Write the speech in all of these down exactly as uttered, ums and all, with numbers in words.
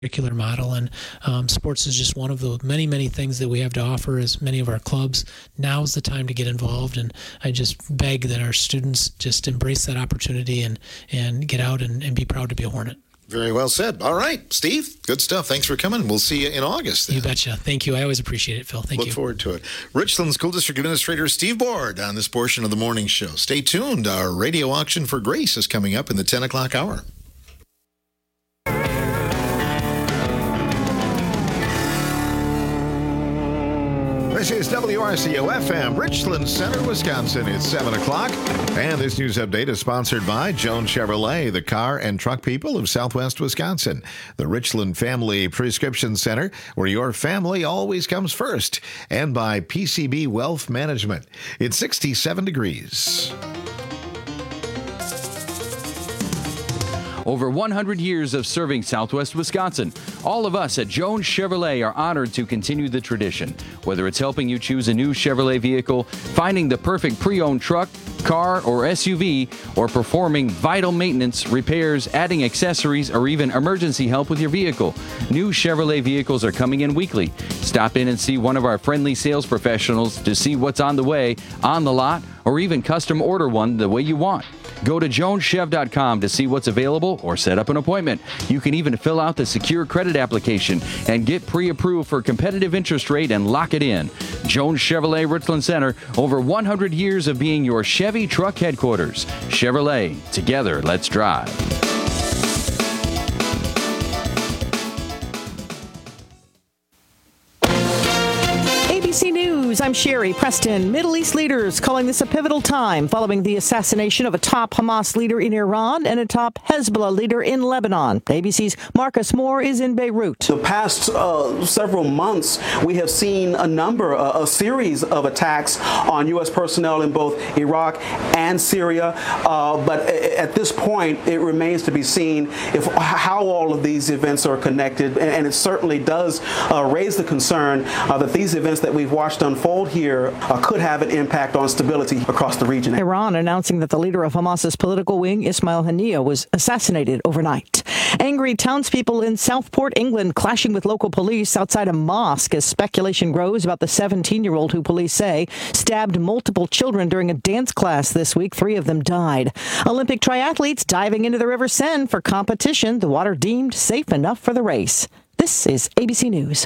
curricular model, and um, sports is just one of the many, many things that we have to offer as many of our clubs. Now's the time to get involved, and I just beg that our students just embrace that opportunity and, and get out and, and be proud to be a Hornet. Very well said. All right, Steve, good stuff. Thanks for coming. We'll see you in August then. You betcha. Thank you. I always appreciate it, Phil. Thank Look you. Look forward to it. Richland School District Administrator Steve Board on this portion of the morning show. Stay tuned. Our radio auction for Grace is coming up in the ten o'clock hour. This is W R C O F M, Richland Center, Wisconsin. It's seven o'clock, and this news update is sponsored by Jones Chevrolet, the car and truck people of Southwest Wisconsin. The Richland Family Prescription Center, where your family always comes first. And by P C B Wealth Management. It's sixty-seven degrees. Over one hundred years of serving Southwest Wisconsin. All of us at Jones Chevrolet are honored to continue the tradition. Whether it's helping you choose a new Chevrolet vehicle, finding the perfect pre-owned truck, car, or S U V, or performing vital maintenance, repairs, adding accessories, or even emergency help with your vehicle, new Chevrolet vehicles are coming in weekly. Stop in and see one of our friendly sales professionals to see what's on the way, on the lot, or even custom order one the way you want. Go to jones chev dot com to see what's available or set up an appointment. You can even fill out the secure credit application and get pre-approved for competitive interest rate and lock it in. Jones Chevrolet Richland Center, over one hundred years of being your Chevy truck headquarters. Chevrolet, together, let's drive. A B C News, I'm Sherry Preston. Middle East leaders calling this a pivotal time following the assassination of a top Hamas leader in Iran and a top Hezbollah leader in Lebanon. A B C's Marcus Moore is in Beirut. The past uh, several months, we have seen a number, uh, a series of attacks on U S personnel in both Iraq and Syria. Uh, but at this point, it remains to be seen if how all of these events are connected. And it certainly does uh, raise the concern uh, that these events that we've watched unfold here uh, could have an impact on stability across the region. Iran announcing that the leader of Hamas's political wing, Ismail Haniyeh, was assassinated overnight. Angry townspeople in Southport, England, clashing with local police outside a mosque as speculation grows about the seventeen-year-old who police say stabbed multiple children during a dance class this week. Three of them died. Olympic triathletes diving into the River Seine for competition. The water deemed safe enough for the race. This is A B C News.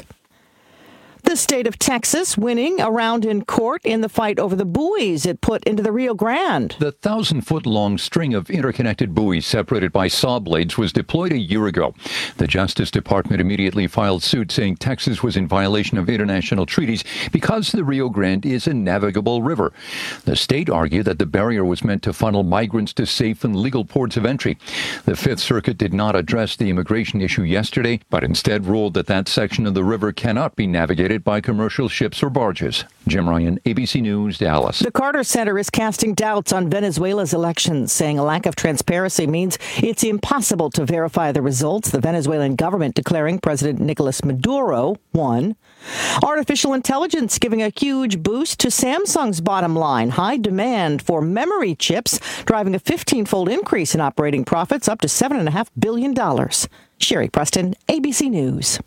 The state of Texas winning a round in court in the fight over the buoys it put into the Rio Grande. The thousand-foot-long string of interconnected buoys separated by saw blades was deployed a year ago. The Justice Department immediately filed suit saying Texas was in violation of international treaties because the Rio Grande is a navigable river. The state argued that the barrier was meant to funnel migrants to safe and legal ports of entry. The Fifth Circuit did not address the immigration issue yesterday, but instead ruled that that section of the river cannot be navigated by commercial ships or barges. Jim Ryan, A B C News, Dallas. The Carter Center is casting doubts on Venezuela's elections, saying a lack of transparency means it's impossible to verify the results. The Venezuelan government declaring President Nicolas Maduro won. Artificial intelligence giving a huge boost to Samsung's bottom line. High demand for memory chips driving a fifteen-fold increase in operating profits up to seven point five billion dollars. Sherry Preston, A B C News.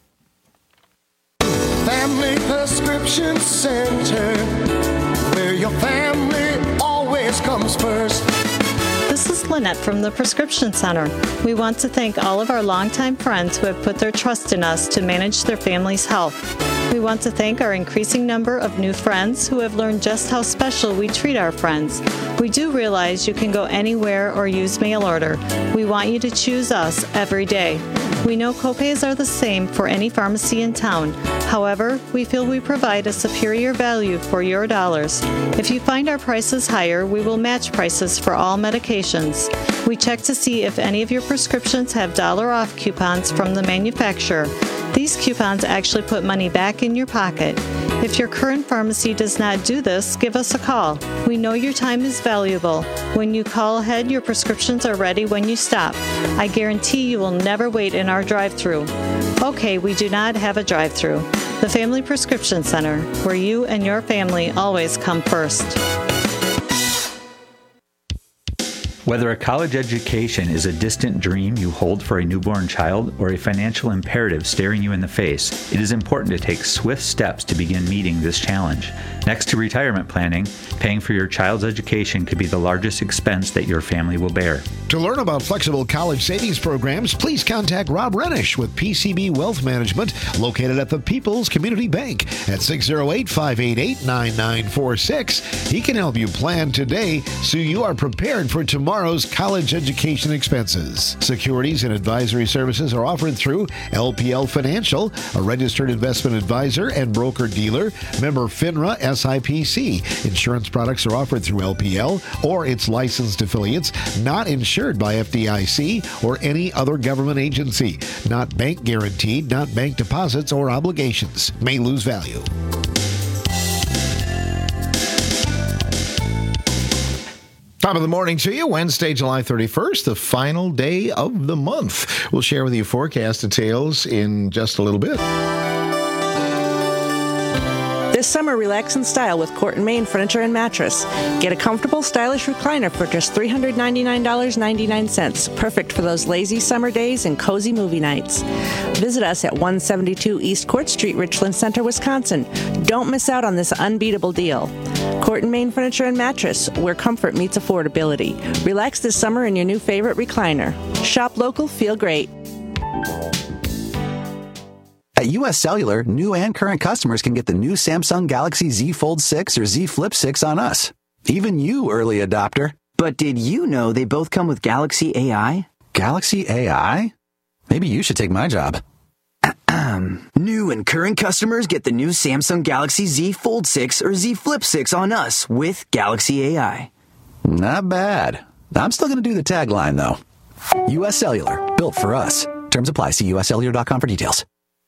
Family Prescription Center, where your family always comes first. This is Lynette from the Prescription Center. We want to thank all of our longtime friends who have put their trust in us to manage their family's health. We want to thank our increasing number of new friends who have learned just how special we treat our friends. We do realize you can go anywhere or use mail order. We want you to choose us every day. We know copays are the same for any pharmacy in town. However, we feel we provide a superior value for your dollars. If you find our prices higher, we will match prices for all medications. We check to see if any of your prescriptions have dollar off coupons from the manufacturer. These coupons actually put money back in your pocket. If your current pharmacy does not do this, give us a call. We know your time is valuable. When you call ahead, your prescriptions are ready when you stop. I guarantee you will never wait in our drive-thru. Okay, we do not have a drive-thru. The Family Prescription Center, where you and your family always come first. Whether a college education is a distant dream you hold for a newborn child or a financial imperative staring you in the face, it is important to take swift steps to begin meeting this challenge. Next to retirement planning, paying for your child's education could be the largest expense that your family will bear. To learn about flexible college savings programs, please contact Rob Renish with P C B Wealth Management, located at the People's Community Bank at six oh eight, five eight eight, nine nine four six. He can help you plan today so you are prepared for tomorrow's college education expenses. Securities and advisory services are offered through L P L Financial, a registered investment advisor and broker-dealer, member FINRA S I P C. Insurance products are offered through L P L or its licensed affiliates, not insured by F D I C or any other government agency, not bank guaranteed, not bank deposits or obligations, may lose value. Top of the morning to you, Wednesday, July thirty-first, the final day of the month. We'll share with you forecast details in just a little bit. This summer, relax in style with Court and Main Furniture and Mattress. Get a comfortable, stylish recliner for just three hundred ninety-nine dollars and ninety-nine cents. Perfect for those lazy summer days and cozy movie nights. Visit us at one seventy-two East Court Street, Richland Center, Wisconsin. Don't miss out on this unbeatable deal. Court and Main Furniture and Mattress, where comfort meets affordability. Relax this summer in your new favorite recliner. Shop local, feel great. At U S Cellular, new and current customers can get the new Samsung Galaxy Z Fold six or Z Flip six on us. Even you, early adopter. But did you know they both come with Galaxy A I? Galaxy A I? Maybe you should take my job. New and current customers get the new Samsung Galaxy Z Fold six or Z Flip six on us with Galaxy A I. Not bad. I'm still going to do the tagline, though. U S Cellular, built for us. Terms apply. See U S cellular dot com for details.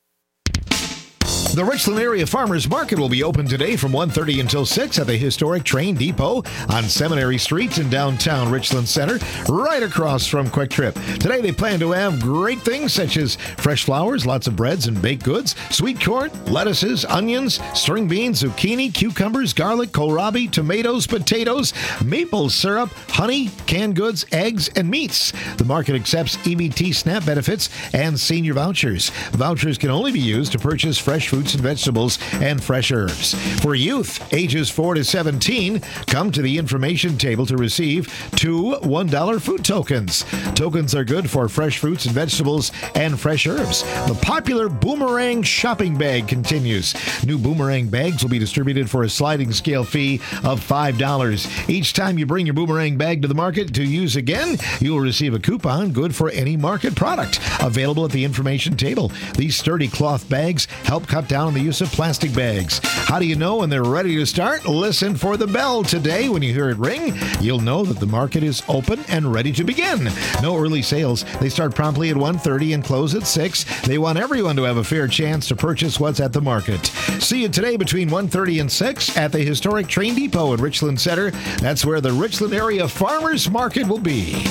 The Richland Area Farmers Market will be open today from one thirty until six at the historic train depot on Seminary Street in downtown Richland Center, right across from Quick Trip. Today they plan to have great things such as fresh flowers, lots of breads and baked goods, sweet corn, lettuces, onions, string beans, zucchini, cucumbers, garlic, kohlrabi, tomatoes, potatoes, maple syrup, honey, canned goods, eggs, and meats. The market accepts E B T SNAP benefits and senior vouchers. Vouchers can only be used to purchase fresh fruits and vegetables and fresh herbs. For youth ages four to seventeen, come to the information table to receive two one dollar food tokens. Tokens are good for fresh fruits and vegetables and fresh herbs. The popular Boomerang shopping bag continues. New Boomerang bags will be distributed for a sliding scale fee of five dollars. Each time you bring your Boomerang bag to the market to use again, you will receive a coupon good for any market product. Available at the information table. These sturdy cloth bags help cut down on the use of plastic bags. How do you know when they're ready to start? Listen for the bell today. When you hear it ring, you'll know that the market is open and ready to begin. No early sales. They start promptly at one thirty and close at six. They want everyone to have a fair chance to purchase what's at the market. See you today between one thirty and six at the historic train depot in Richland Center. That's where the Richland Area Farmers Market will be.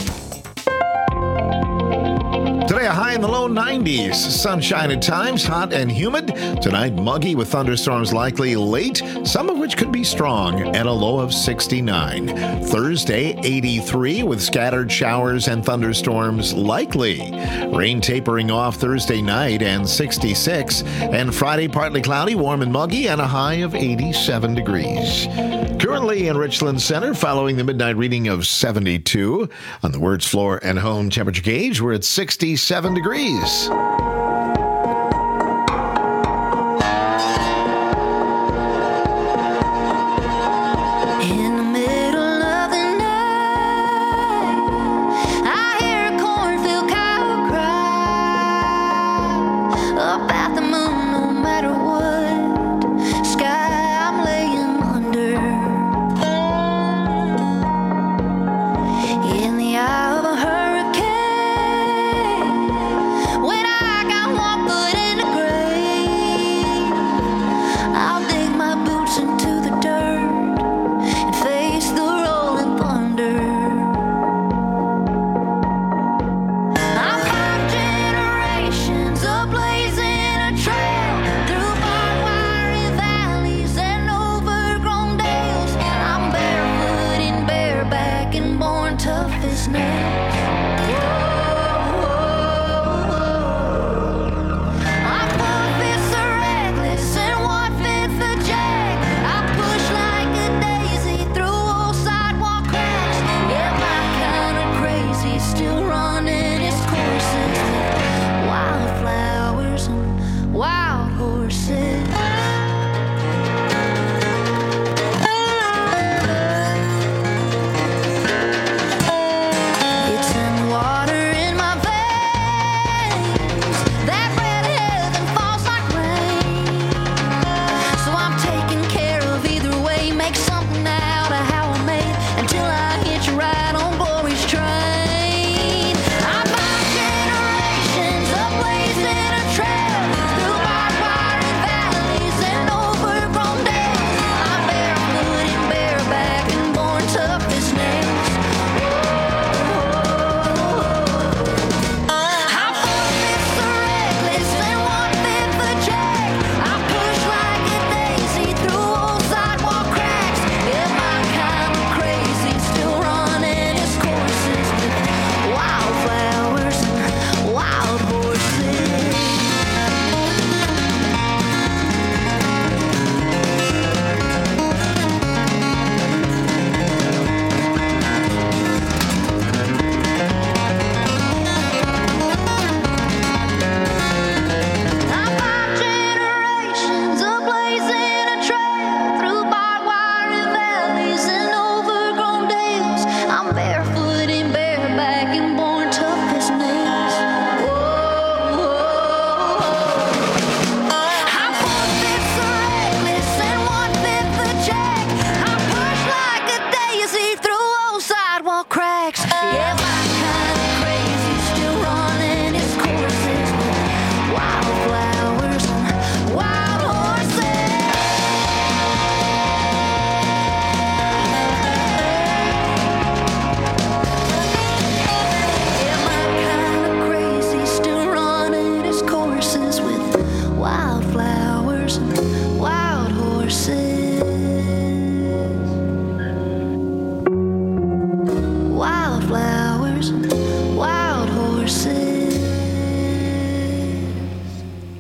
Today, a high in the low nineties. Sunshine at times, hot and humid. Tonight, muggy with thunderstorms likely late, some of which could be strong, at a low of sixty-nine. Thursday, eighty-three with scattered showers and thunderstorms likely. Rain tapering off Thursday night and sixty-six. And Friday, partly cloudy, warm and muggy, and a high of eighty-seven degrees. Currently in Richland Center, following the midnight reading of seventy-two. On the Words Floor and Home temperature gauge, we're at sixty-seven degrees. Generations ablaze in a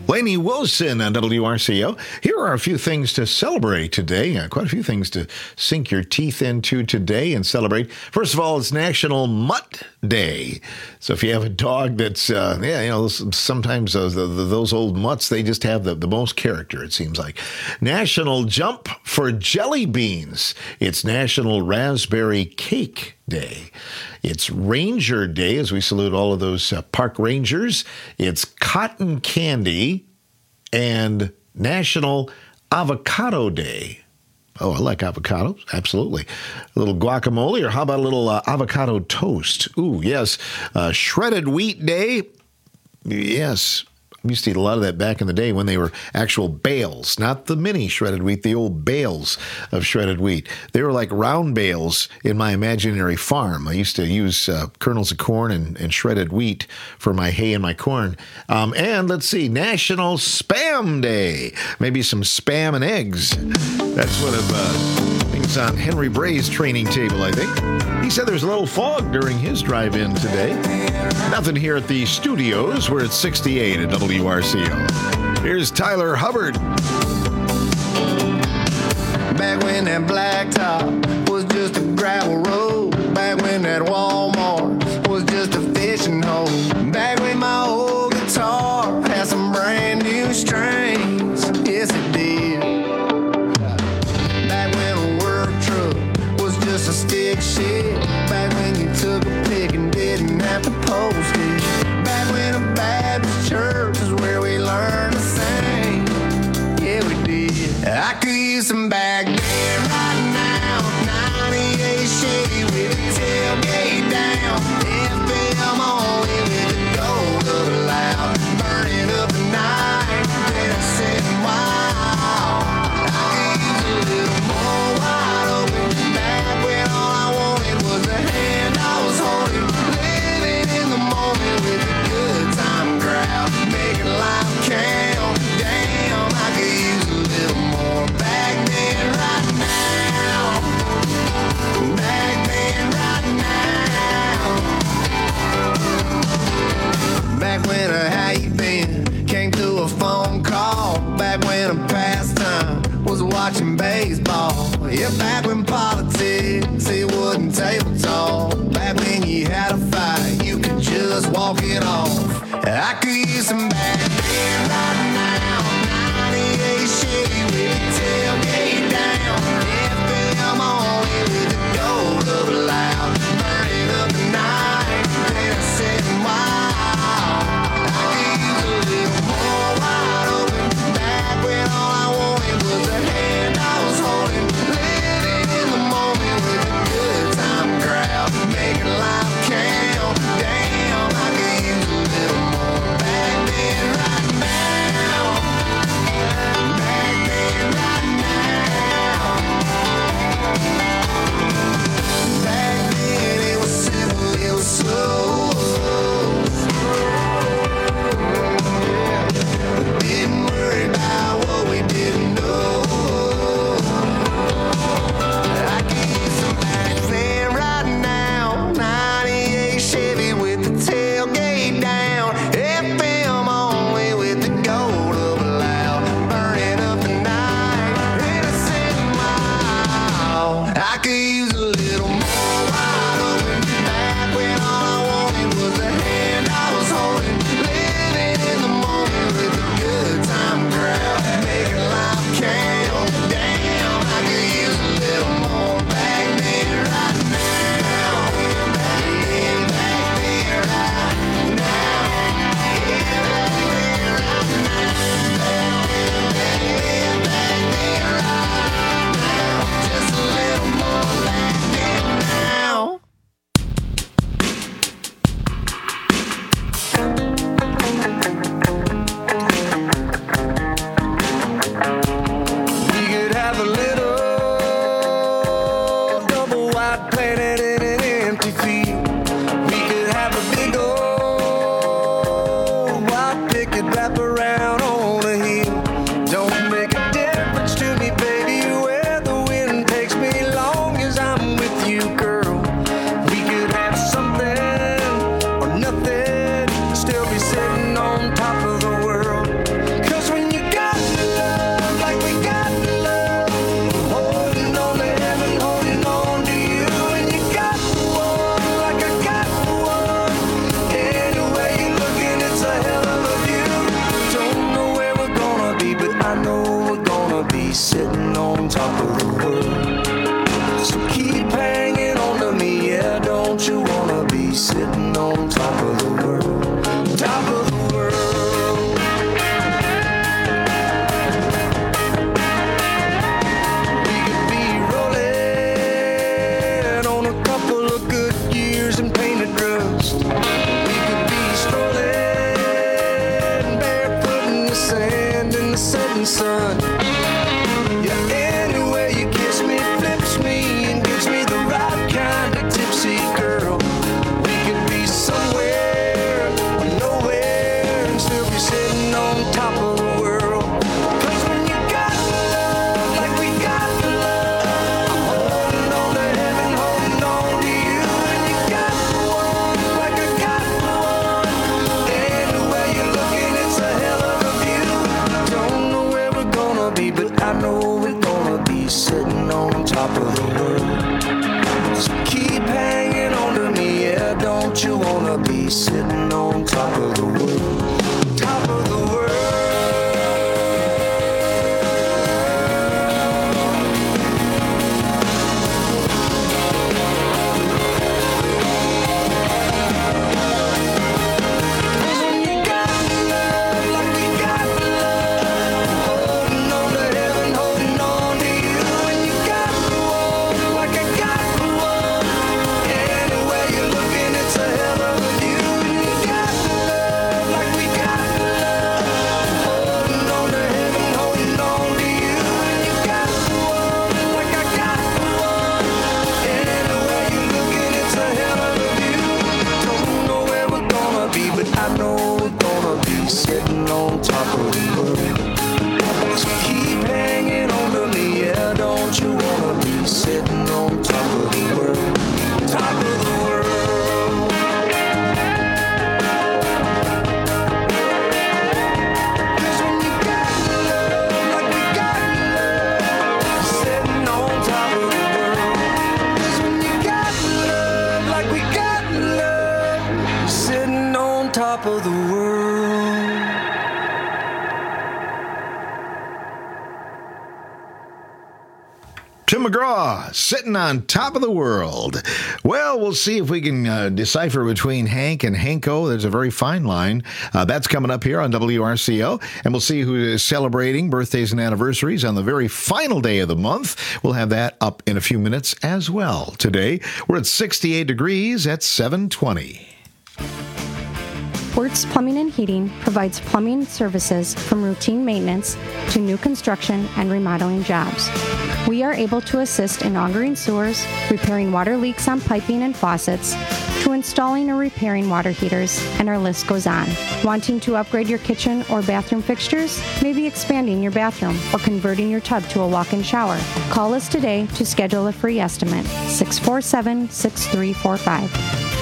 Lainey Wilson on W R C O. Here are a few things to celebrate today. Uh, quite a few things to sink your teeth into today and celebrate. First of all, it's National Mutt Day. So if you have a dog that's, uh, yeah, you know, sometimes those, those old mutts, they just have the, the most character, it seems like. National Jump for Jelly Beans. It's National Raspberry Cake Day. It's Ranger Day, as we salute all of those uh, park rangers. It's Cotton Candy and National Avocado Day. Oh, I like avocados. Absolutely. A little guacamole, or how about a little uh, avocado toast? Ooh, yes. Uh, Shredded Wheat Day. Yes. I used to eat a lot of that back in the day when they were actual bales, not the mini shredded wheat, the old bales of shredded wheat. They were like round bales in my imaginary farm. I used to use uh, kernels of corn and, and shredded wheat for my hay and my corn. Um, and let's see, National Spam Day. Maybe some spam and eggs. That's one of uh, things on Henry Bray's training table, I think. He said there's a little fog during his drive-in today. Nothing here at the studios. We're at sixty-eight at W R C O. Here's Tyler Hubbard. Back when that blacktop was just a gravel road. Back when that Walmart was just a fishing hole. Back when my old guitar had some brand new strings. Yes, it did. Back when a work truck was just a stick shift. Back when you took a pic and didn't have to post it. Back when a Baptist church is where we learned to sing. Yeah, we did. I could use some back then right now. ninety-eight Chevy with the tailgate down. F M only with the gold of the loud. Burning up the night. Then I said, wow. I could use a little more wide open. Back when all I wanted was the hand I was holding. Living in the moment with the good time crowd, making life count. Damn, I could use a little more back then, right now. Back then, right now. Back when a how you been came through a phone call. Back when a pastime was watching baseball. Yeah, back when politics, it wasn't table talk. Back when you had a fight, you could just walk it off. I could use some back then right now. ninety-eight Chevy with the tailgate down. F M only with the gold of the loud. Burning up the night. Then I said, wow. I could use a little more wide open. Back when all I wanted was the hand I was holding. Living in the moment with the good time crowd. Making life count. Damn, I could use a little I know we're gonna be sitting on top of the world. So keep hanging on to me, yeah, don't you wanna be sitting on top of the world, top of the world. We could be rolling on a couple of good years and painted rust. We could be strolling barefoot in the sand in the setting sun. Yeah, anyway you kiss me, flips me, and gives me the right kind of tipsy girl. We could be somewhere or nowhere and still be sitting on top of the world. 'Cause when you got love like we got love, I'm holding on to heaven, holding on to you. And you got one like I got one. Anywhere you're looking, it's a hell of a view. Don't know where we're gonna be, but I know we're gonna be sitting on top of the world. So keep hanging on to me, yeah, don't you wanna be sitting on top of the world, top of the world. When you got love like we got love, holding on to heaven, holding on to you. And you got one like I got one. Anywhere you're looking, it's a hell of a view. And you got love like we got love, holding on to heaven, holding on to you. And you got one like I got one. Anywhere you're looking, it's a hell of a view. Don't know where we're gonna be, but I know we're gonna be sitting on top of the world. So keep hanging on to me, yeah, don't you wanna be sitting on top of the world, top of the world. 'Cause when you got love like we got love, sitting on top of the world. 'Cause when you got love like we got love, sitting on top of the world. Tim McGraw, sitting on top of the world. Well, we'll see if we can uh, decipher between Hank and Hanko. There's a very fine line. Uh, that's coming up here on W R C O. And we'll see who is celebrating birthdays and anniversaries on the very final day of the month. We'll have that up in a few minutes as well. Today, we're at sixty-eight degrees at seven twenty. Wertz Plumbing and Heating provides plumbing services from routine maintenance to new construction and remodeling jobs. We are able to assist in augering sewers, repairing water leaks on piping and faucets, to installing or repairing water heaters, and our list goes on. Wanting to upgrade your kitchen or bathroom fixtures? Maybe expanding your bathroom or converting your tub to a walk-in shower? Call us today to schedule a free estimate. six four seven, six three four five.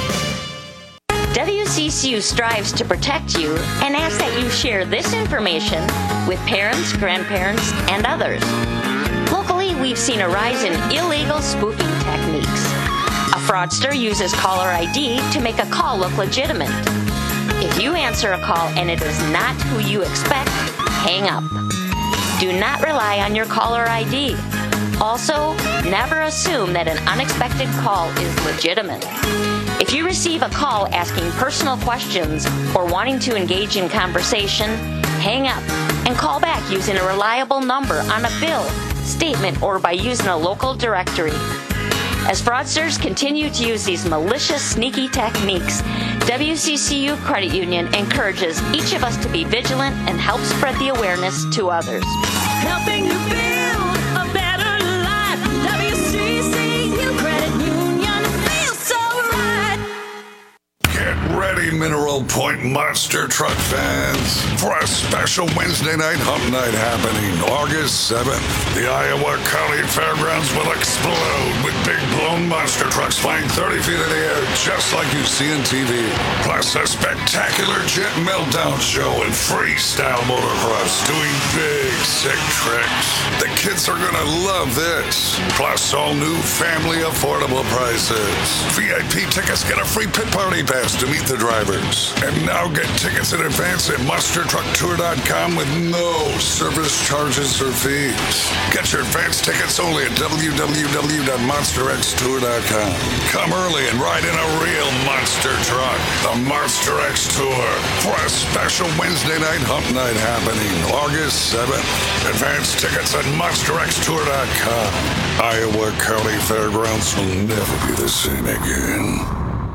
W C C U strives to protect you and asks that you share this information with parents, grandparents, and others. Locally, we've seen a rise in illegal spoofing techniques. A fraudster uses caller I D to make a call look legitimate. If you answer a call and it is not who you expect, hang up. Do not rely on your caller I D. Also, never assume that an unexpected call is legitimate. If you receive a call asking personal questions or wanting to engage in conversation, hang up and call back using a reliable number on a bill, statement, or by using a local directory. As fraudsters continue to use these malicious, sneaky techniques, W C C U Credit Union encourages each of us to be vigilant and help spread the awareness to others. Helping you build a better life. W C C U Credit Union feels so right. Get ready, Mineral Point Monster Truck fans, for a special Wednesday night hump night happening August seventh. The Iowa County Fairgrounds will explode with big blown monster trucks flying thirty feet in the air just like you see on T V. Plus a spectacular jet meltdown show and freestyle motocross doing big sick tricks. The kids are gonna love this. Plus, all new family affordable prices. V I P tickets get a free pit party pass to meet the drivers. And now get tickets in advance at monster truck tour dot com with no service charges or fees. Get your advance tickets only at w w w dot monster x tour dot com. Come early and ride in a real monster truck. The Monster X Tour for a special Wednesday night hump night happening August seventh. Advance tickets at monster x tour dot com. Iowa County Fairgrounds will never be the same again.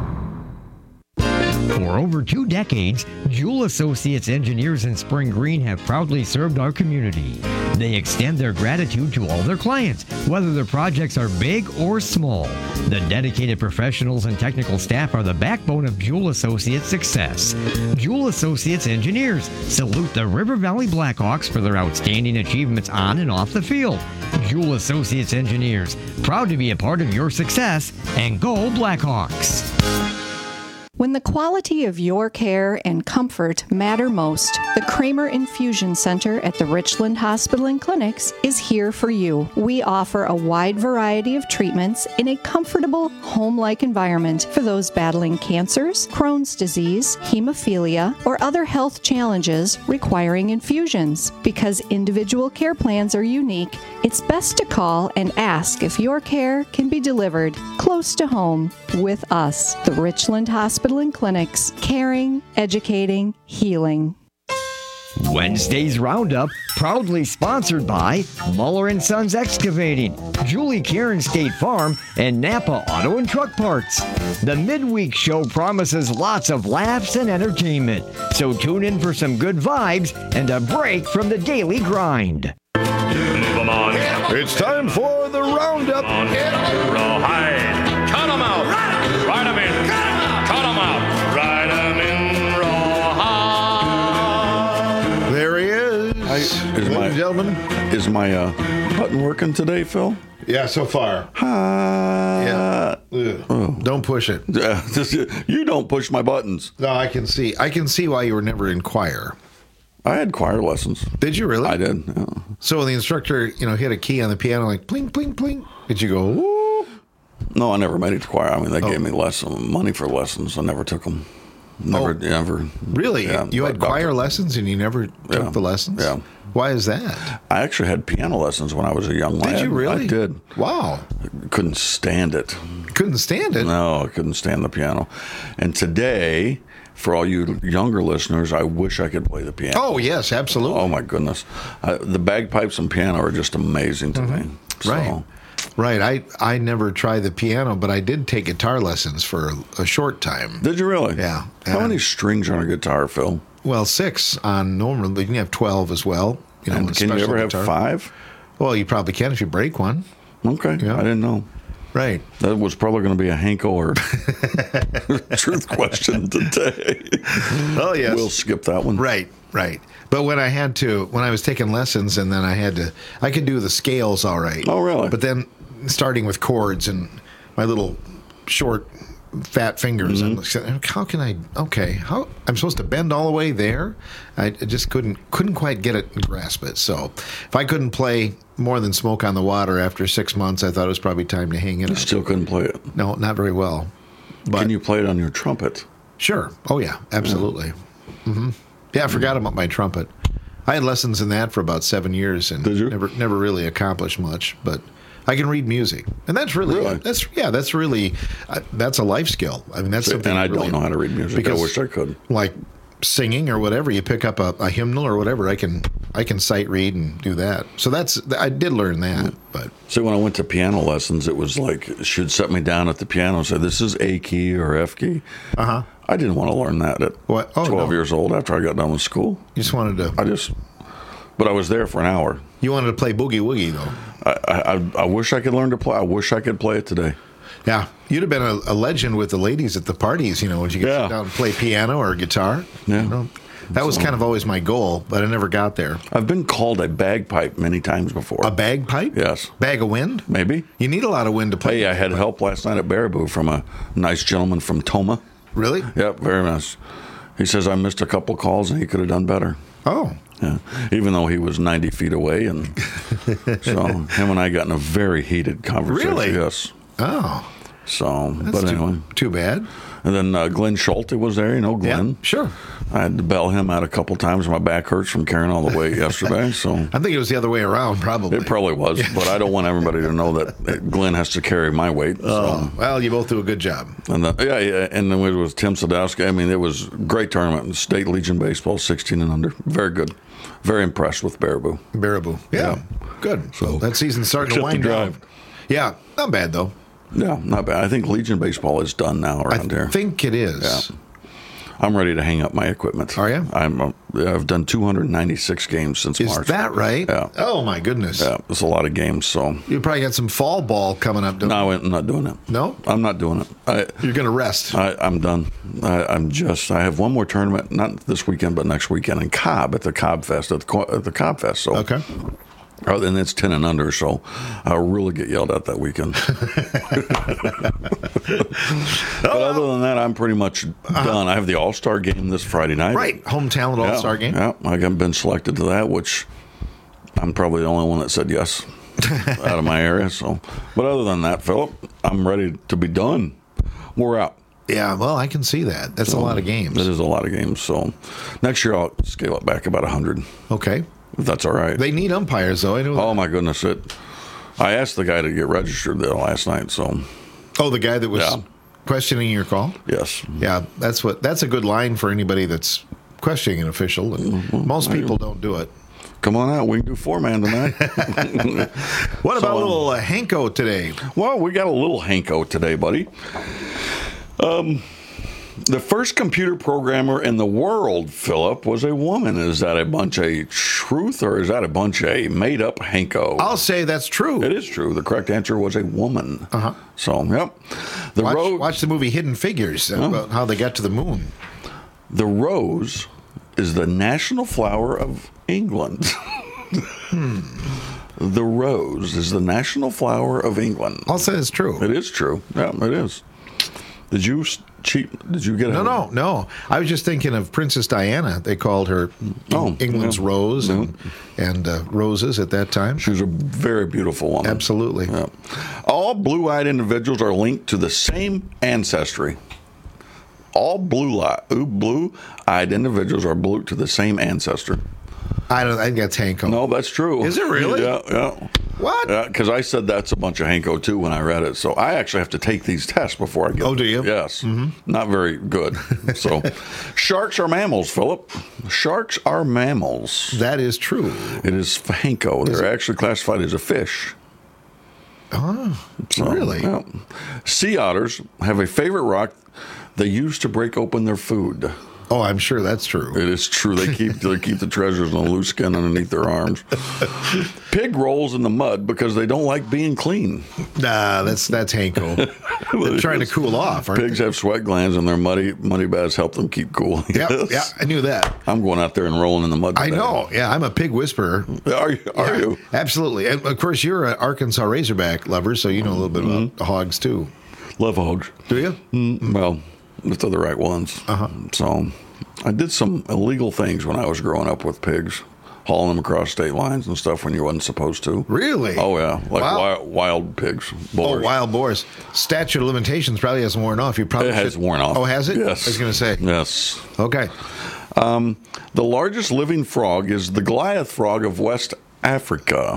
For over two decades, Jewel Associates engineers in Spring Green have proudly served our community. They extend their gratitude to all their clients, whether their projects are big or small. The dedicated professionals and technical staff are the backbone of Jewel Associates' success. Jewel Associates engineers salute the River Valley Blackhawks for their outstanding achievements on and off the field. Jewel Associates engineers, proud to be a part of your success, and go Blackhawks! When the quality of your care and comfort matter most, the Kramer Infusion Center at the Richland Hospital and Clinics is here for you. We offer a wide variety of treatments in a comfortable, home-like environment for those battling cancers, Crohn's disease, hemophilia, or other health challenges requiring infusions. Because individual care plans are unique, it's best to call and ask if your care can be delivered close to home with us, the Richland Hospital and Clinics, caring, educating, healing. Wednesday's Roundup, proudly sponsored by Muller and Sons Excavating, Julie Karen State Farm, and Napa Auto and Truck Parts. The midweek show promises lots of laughs and entertainment, so tune in for some good vibes and a break from the daily grind. Move 'em on. It's time for the Roundup. Rawhide. Cut 'em out. Ride 'em in. Cut 'em out. Ride 'em in rawhide. There he is. I, is Ladies my, and gentlemen. Is my uh, button working today, Phil? Yeah, so far. Uh, yeah. Oh. Don't push it. You don't push my buttons. No, I can see. I can see why you were never in choir. I had choir lessons. Did you really? I did. Yeah. So the instructor, you know, hit a key on the piano, like pling, pling, pling. Did you go, ooh? No, I never made it to choir. I mean, they oh. gave me lesson money for lessons. I never took them. Never, oh. never. Really? Yeah, you had choir doctor. lessons and you never took yeah. the lessons? Yeah. Why is that? I actually had piano lessons when I was a young lad. Did you really? I did. Wow. Couldn't stand it. Couldn't stand it? No, I couldn't stand the piano. And today, for all you younger listeners, I wish I could play the piano. Oh, yes, absolutely. Oh, my goodness. I, the bagpipes and piano are just amazing to mm-hmm. me. So. Right. Right. I, I never tried the piano, but I did take guitar lessons for a, a short time. Did you really? Yeah. How and, many strings on a guitar, Phil? Well, six on normal, but you can have twelve as well. You know, and can you ever guitar. have five? Well, you probably can if you break one. Okay. Yeah. I didn't know. Right. That was probably going to be a Hank or truth question today. Oh, yes. We'll skip that one. Right, right. But when I had to, when I was taking lessons and then I had to, I could do the scales all right. Oh, really? But then starting with chords and my little short, fat fingers, mm-hmm. I'm, how can I, okay, how, I'm supposed to bend all the way there? I just couldn't, couldn't quite get it and grasp it. So if I couldn't play more than Smoke on the Water after six months, I thought it was probably time to hang it You up. still couldn't play it? No, not very well. But can you play it on your trumpet? Sure. Oh, yeah, absolutely. Yeah, mm-hmm. yeah I forgot about my trumpet. I had lessons in that for about seven years and Did you? never never really accomplished much, but I can read music, and that's really, really? that's yeah, that's really uh, that's a life skill. I mean, that's so, something. And I really, don't know how to read music. Because, I wish I could. Like singing or whatever, you pick up a, a hymnal or whatever. I can I can sight read and do that. So that's I did learn that. But so when I went to piano lessons, it was like she'd set me down at the piano and say, "This is A key or F key." Uh huh. I didn't want to learn that at what? Oh, twelve no. years old. After I got done with school, you just wanted to. I just. But I was there for an hour. You wanted to play boogie woogie though. I, I I wish I could learn to play. I wish I could play it today. Yeah, you'd have been a, a legend with the ladies at the parties. You know, when you could yeah. sit down and play piano or guitar. Yeah, you know? That was kind of always my goal, but I never got there. I've been called a bagpipe many times before. A bagpipe? Yes. Bag of wind? Maybe. You need a lot of wind to play. Hey, I had help last night at Baraboo from a nice gentleman from Toma. Really? Yep, very nice. He says I missed a couple calls and he could have done better. Oh. Yeah. Even though he was ninety feet away, and so him and I got in a very heated conversation. Really? Yes. Oh. So, That's but too- anyway, too bad. And then uh, Glenn Schulte was there. You know, Glenn. Yeah, sure. I had to bail him out a couple times. My back hurts from carrying all the weight yesterday. So I think it was the other way around, probably. it probably was, but I don't want everybody to know that Glenn has to carry my weight. So. Oh, well, you both do a good job. And the, yeah, yeah, and then it was Tim Sadowski. I mean, it was a great tournament. State Legion baseball, sixteen and under, very good. Very impressed with Baraboo. Baraboo, yeah, good. So that season's starting to Except the wind drive. down. Yeah, not bad though. Yeah, not bad. I think Legion baseball is done now around I here. think it is. Yeah. I'm ready to hang up my equipment. Are you? I'm. Uh, I've done two hundred ninety-six games since Is March. that right? Yeah. Oh my goodness. Yeah, it's a lot of games. So You probably got some fall ball coming up. Don't no, I'm not doing it. No? I'm not doing it. I, You're going to rest. I, I'm done. I, I'm just. I have one more tournament, not this weekend, but next weekend in Cobb at the Cobb Fest at the, Co- at the Cobb Fest. So Okay. Oh, and it's ten and under, so I'll really get yelled at that weekend. But other than that, I'm pretty much done. I have the All Star game this Friday night. Right, home talent Yeah, all star game. Yeah, I haven't been selected to that, which I'm probably the only one that said yes out of my area. So, but other than that, Philip, I'm ready to be done. We're out. Yeah, well, I can see that. That's So, a lot of games. It is a lot of games. So next year I'll scale it back about one hundred. Okay. If that's all right. They need umpires, though. I know. Oh my goodness! It. I asked the guy to get registered there last night. So. Oh, the guy that was Yeah. questioning your call. Yes. Yeah, that's what. That's a good line for anybody that's questioning an official. And Mm-hmm. most people don't do it. Come on out. We can do four man tonight. What about So, a little uh, Hanko today? Well, we got a little Hanko today, buddy. Um, the first computer programmer in the world, Philip, was a woman. Is that a bunch of truth or is that a bunch of made up Hanko? I'll say that's true. It is true. The correct answer was a woman. Uh-huh. So, yep. The watch, road. watch the movie Hidden Figures about how they got to the moon. The rose is the national flower of England. Hmm. The rose is the national flower of England. I'll say it's true. It is true. Yeah, it is. Did you s- cheat? Did you get it? No, no, no. I was just thinking of Princess Diana. They called her Oh, England's yeah. Rose Yeah. and, and uh, roses at that time. She was a very beautiful woman. Absolutely. Yeah. All blue-eyed individuals are linked to the same ancestry. All blue-eyed, blue-eyed individuals are blue to the same ancestor. I don't. I think that's Hanko. No, that's true. Is it really? Yeah, yeah. What? Yeah, because I said that's a bunch of Hanko too when I read it. So I actually have to take these tests before I get. Oh, do you? Yes. Not very good. So, sharks are mammals, Philip. Sharks are mammals. That is true. It is Hanko. They're actually classified as a fish. Oh, So, really? yeah. Sea otters have a favorite rock they use to break open their food. Oh, I'm sure that's true. It is true. They keep they keep the treasures on a loose skin underneath their arms. Pig rolls in the mud because they don't like being clean. Nah, that's that's Hanko. They're trying to cool off, aren't Pigs have sweat glands, and their muddy muddy baths help them keep cool. they? Yeah, Yes. yeah, I knew that. I'm going out there and rolling in the mud. I today. know. Yeah, I'm a pig whisperer. Are you? Are Yeah, you? Absolutely. And of course, you're an Arkansas Razorback lover, so you know a little bit about the hogs too. Love hogs. Do you? Mm, well, if they're the right ones. Uh-huh. So, I did some illegal things when I was growing up with pigs, hauling them across state lines and stuff when you wasn't supposed to. Really? Oh yeah, like Wow. wild, wild pigs. Boars. Oh, wild boars. Statute of limitations probably hasn't worn off. You probably It has should- worn off. Oh, has it? Yes. I was going to say. Yes. Okay. Um, the largest living frog is the Goliath frog of West Africa.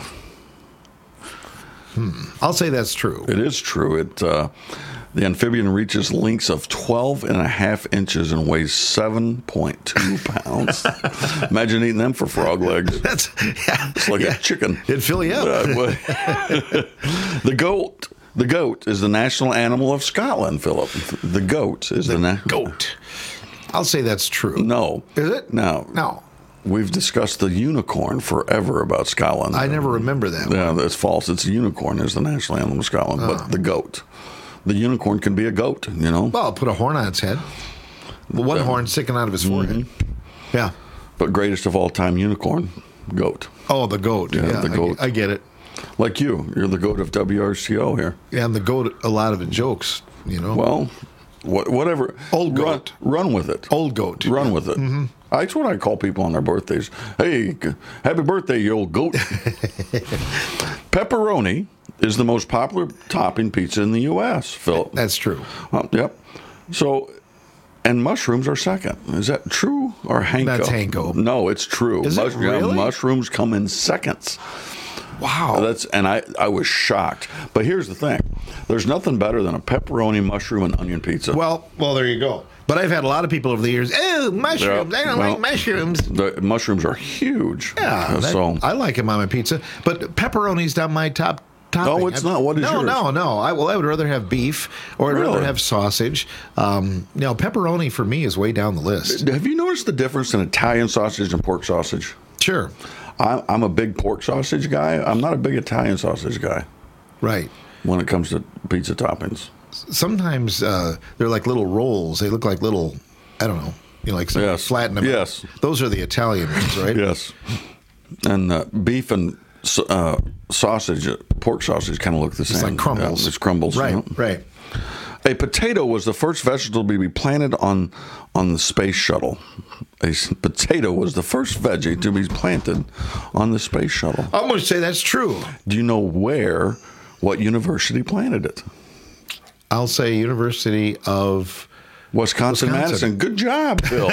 Hmm. I'll say that's true. It is true. It uh, the amphibian reaches lengths of twelve and a half inches and weighs seven point two pounds. Imagine eating them for frog legs. That's yeah, It's like yeah. a chicken. It'd fill you up. Uh, well, the goat. The goat is the national animal of Scotland, Philip. The goat is the, na- Goat. I'll say that's true. No. Is it? No. No. We've discussed the unicorn forever about Scotland. I never remember that. Yeah, that's false. It's a unicorn is the national animal of Scotland, Oh. but the goat. The unicorn can be a goat, you know. Well, put a horn on its head. One horn sticking out of his forehead. Mm-hmm. Yeah. But greatest of all time unicorn, goat. Oh, the goat. Yeah, Yeah, the I- goat. I, get it. Like you, you're the goat of W R C O here. Yeah, and the goat, a lot of it jokes, you know. Well, wha- whatever. Old run, goat. Run with it. Old goat. Run Yeah. with it. Mhm. That's what I call people on their birthdays. Hey, happy birthday, you old goat. Pepperoni is the most popular topping pizza in the U S, Phil. That's true. Uh, yep. So, and mushrooms are second. Is that true or Hanko? That's Hanko. No, it's true. Is it yeah, really? mushrooms come in seconds. Wow. That's and I, I was shocked. But here's the thing. There's nothing better than a pepperoni, mushroom, and onion pizza. Well, well, there you go. But I've had a lot of people over the years, oh, mushrooms. Yeah, I don't well, like mushrooms. The mushrooms are huge. Yeah, Uh, that- so I like them on my pizza. But pepperoni's not my top topping. No, it's not. What is no, yours? No, no, I Well, I would rather have beef, or I'd Really? rather have sausage. Um, you know, pepperoni for me is way down the list. Have you noticed the difference in Italian sausage and pork sausage? Sure. I, I'm a big pork sausage guy. I'm not a big Italian sausage guy. Right. When it comes to pizza toppings. Sometimes uh, they're like little rolls. They look like little, I don't know, you know, like some Yes. flatten them. Yes. Those are the Italian ones, right? Yes. And uh, beef and uh, sausage, uh, pork sausage, kind of look the It's same. like crumbles. Yeah, it's crumbles. Right, you know. right. A potato was the first vegetable to be planted on on the space shuttle. A s- potato was the first veggie to be planted on the space shuttle. I'm going to say that's true. Do you know where, what university planted it? I'll say University of Wisconsin, Wisconsin. Madison. Good job, Bill.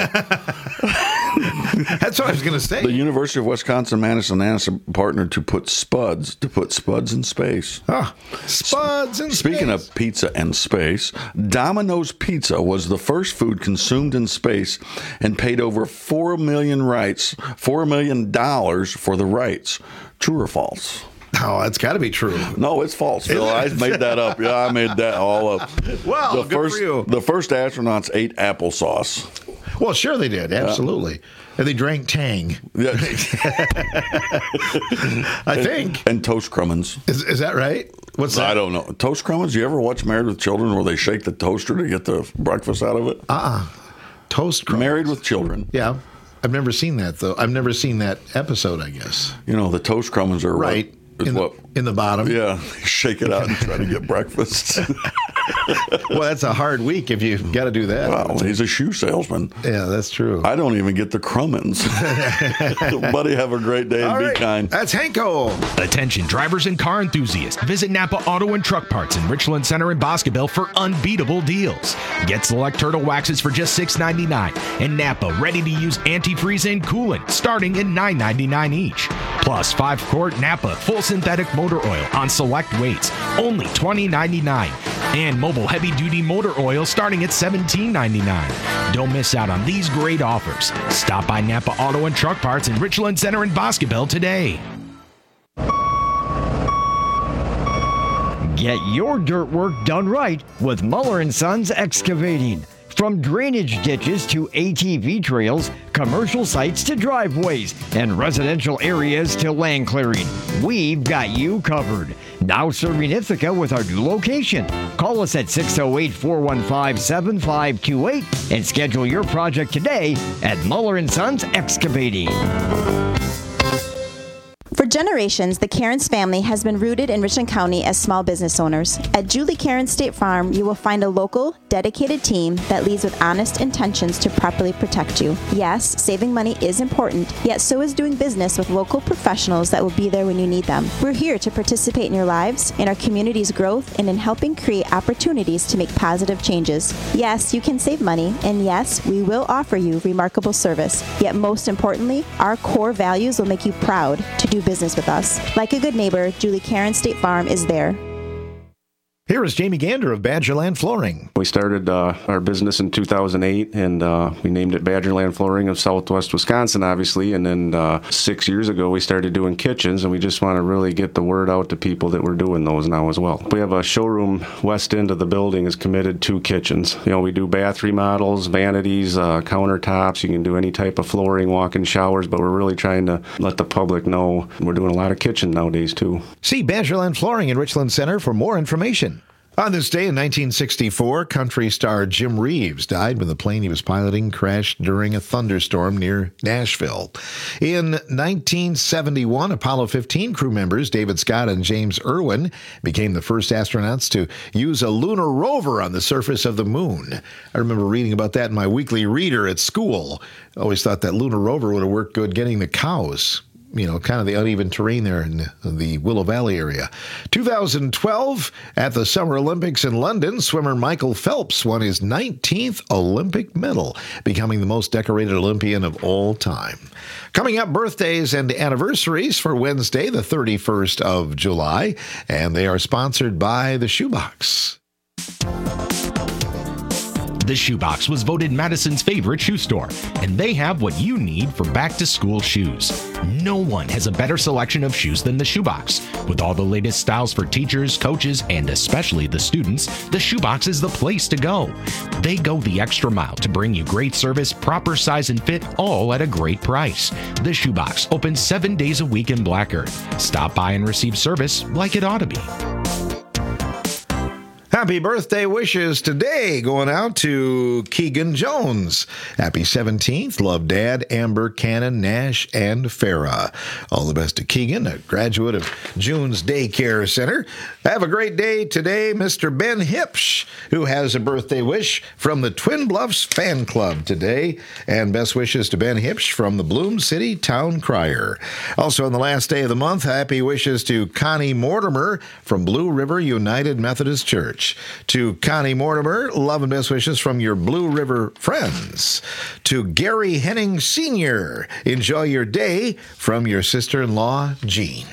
That's what I was going to say. The University of Wisconsin Madison NASA partnered to put Spuds to put Spuds in space. Ah, Spuds in Speaking space. of pizza and space, Domino's Pizza was the first food consumed in space and paid over four million rights, four million dollars for the rights. True or false? Oh, that's got to be true. No, it's false, Phil. I made that up. Yeah, I made that all up. Well, the good first, for you. The first astronauts ate applesauce. Well, sure they did. Absolutely. And they drank Tang. Yeah. I think. And toast crumbins. Is, is that right? What's that? I don't know. Toast crumbins? You ever watch Married with Children where they shake the toaster to get the breakfast out of it? Uh-uh. Toast crumbs. Married with Children. Yeah. I've never seen that, though. I've never seen that episode, I guess. You know, the toast crumbins are Right. What, is In the, what, in the bottom. yeah, shake it out and try to get breakfast. Well, that's a hard week if you got to do that. Wow, he's a shoe salesman. Yeah, that's true. I don't even get the crumbins. Buddy, have a great day and All be right. kind. That's Hanko. Attention drivers and car enthusiasts. Visit Napa Auto and Truck Parts in Richland Center and Boscobel for unbeatable deals. Get select turtle waxes for just six ninety-nine and Napa ready-to-use antifreeze and coolant starting at nine ninety-nine each. Plus five quart Napa full synthetic motor oil on select weights, only twenty ninety-nine. And mobile heavy-duty motor oil starting at seventeen ninety-nine. Don't miss out on these great offers. Stop by Napa Auto and Truck Parts in Richland Center and Boscobel today. Get your dirt work done right with Muller and Sons Excavating. From drainage ditches to A T V trails, commercial sites to driveways, and residential areas to land clearing, we've got you covered. Now serving Ithaca with our new location. Call us at six oh eight, four one five, seven five two eight and schedule your project today at Muller and Sons Excavating. For generations, the Cairns family has been rooted in Richland County as small business owners. At Julie Cairns State Farm, you will find a local, dedicated team that leads with honest intentions to properly protect you. Yes, saving money is important, yet so is doing business with local professionals that will be there when you need them. We're here to participate in your lives, in our community's growth, and in helping create opportunities to make positive changes. Yes, you can save money, and yes, we will offer you remarkable service. Yet most importantly, our core values will make you proud to do business with us. Like a good neighbor, Julie Cairns State Farm is there. Here is Jamie Gander of Badgerland Flooring. We started uh, our business in two thousand eight, and uh, we named it Badgerland Flooring of Southwest Wisconsin, obviously. And then uh, six years ago, we started doing kitchens, and we just want to really get the word out to people that we're doing those now as well. We have a showroom west end of the building is committed to kitchens. You know, we do bath remodels, vanities, uh, countertops. You can do any type of flooring, walk-in showers, but we're really trying to let the public know we're doing a lot of kitchen nowadays, too. See Badgerland Flooring in Richland Center for more information. On this day in nineteen sixty-four, country star Jim Reeves died when the plane he was piloting crashed during a thunderstorm near Nashville. In nineteen seventy-one, Apollo fifteen crew members David Scott and James Irwin became the first astronauts to use a lunar rover on the surface of the moon. I remember reading about that in my weekly reader at school. I always thought that lunar rover would have worked good getting the cows. You know, kind of the uneven terrain there in the Willow Valley area. two thousand twelve, at the Summer Olympics in London, swimmer Michael Phelps won his nineteenth Olympic medal, becoming the most decorated Olympian of all time. Coming up, birthdays and anniversaries for Wednesday, the thirty-first of July, and they are sponsored by The Shoebox. The Shoebox was voted Madison's favorite shoe store, and they have what you need for back-to-school shoes. No one has a better selection of shoes than The Shoebox. With all the latest styles for teachers, coaches, and especially the students, The Shoebox is the place to go. They go the extra mile to bring you great service, proper size and fit, all at a great price. The Shoebox opens seven days a week in Black Earth. Stop by and receive service like it ought to be. Happy birthday wishes today going out to Keegan Jones. Happy seventeenth. Love Dad, Amber, Cannon, Nash, and Farah. All the best to Keegan, a graduate of June's Daycare Center. Have a great day today, Mister Ben Hipsch, who has a birthday wish from the Twin Bluffs Fan Club today. And best wishes to Ben Hipsch from the Bloom City Town Crier. Also on the last day of the month, happy wishes to Connie Mortimer from Blue River United Methodist Church. To Connie Mortimer, love and best wishes from your Blue River friends. To Gary Henning Senior, enjoy your day from your sister-in-law, Jean.